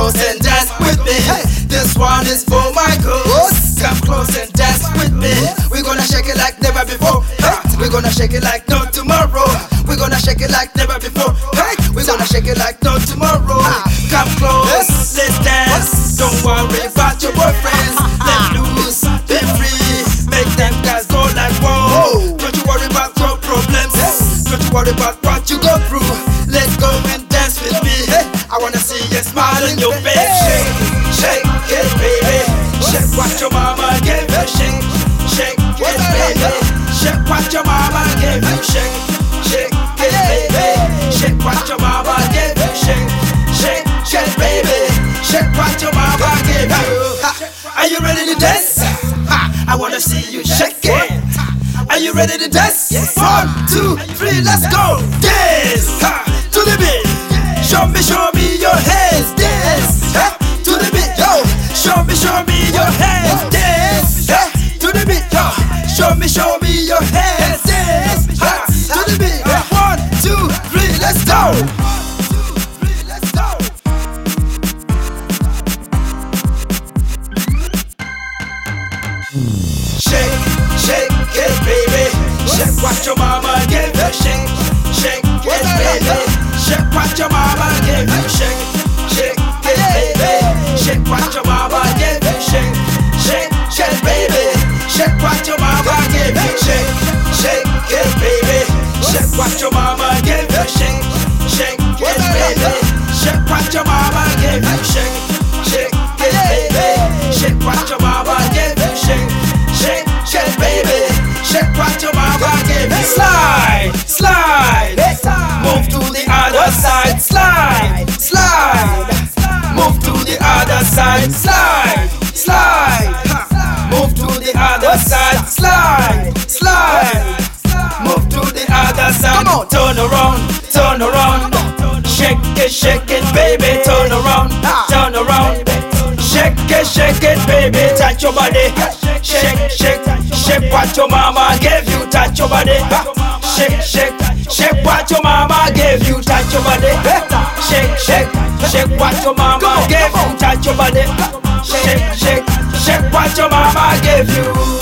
close and dance with me. This one is for Michael. Come close and dance with me. We're gonna shake it like never before. We're gonna shake it like no tomorrow. We're gonna shake it like never before. We're gonna shake it like no tomorrow. Come close, let's dance. Don't worry about your boyfriends. Let loose, be free. Make them guys go like whoa. Don't you worry about your problems. Don't you worry about what you go through. Let's go and dance with me. I wanna see you smile in your face. Shake, shake it, baby. Shake what your mama gave you. Shake, shake it, baby. Shake what your mama gave you. Shake, shake it, baby. Shake what your mama gave you. Shake, shake, shake, baby. Shake what your mama gave you. Are you ready to dance? I wanna see you shake it. Are you ready to dance? 1, 2, 3, let's go. Dance to the beat. Show me your hands. Dance to the beat. Yo, show me your hands. Dance to the beat. Yo, show me your hands. Dance to the beat. 1, 2, 3, let's go. Shake, shake it, baby. Shake what your mama gave you. Shake, shake it, baby. Shake what your mama gave you. Shake, shake it, baby. Shake what your mama gave you. Shake, shake, shake, baby. Shake what your mama gave you. Shake, shake it, baby. Shake what your mama gave you. Shake, shake it, baby. Shake what your mama gave you. Shake, shake it, baby. Shake what your mama gave you. Shake, shake, shake, baby. Shake what your mama gave you. Slide, slide. Move to the other side. Slide, slide. Move to the other side. Slide, slide. Move to the other side. Slide, slide. Move to the other side. Come on, turn around, turn around. Shake it, baby. Turn around, turn around. Shake it, baby. Touch your body. Shake, shake, shake what your mama gave you. Touch your body. Shake, shake, shake what your mama gave you. Touch your body. Shake, shake, shake what your mama gave you. Touch your body. Shake, shake, shake what your mama gave you.